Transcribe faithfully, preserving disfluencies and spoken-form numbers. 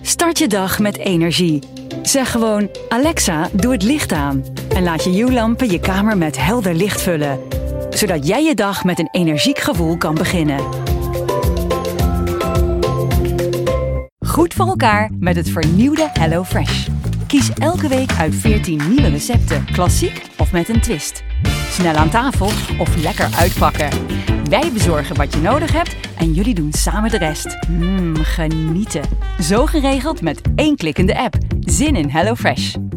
Start je dag met energie. Zeg gewoon Alexa, doe het licht aan. En laat je Hue-lampen je kamer met helder licht vullen. Zodat jij je dag met een energiek gevoel kan beginnen. Goed voor elkaar met het vernieuwde HelloFresh. Kies elke week uit veertien nieuwe recepten, klassiek of met een twist. Snel aan tafel of lekker uitpakken. Wij bezorgen wat je nodig hebt en jullie doen samen de rest. Mmm, genieten. Zo geregeld met één klik in de app. Zin in HelloFresh.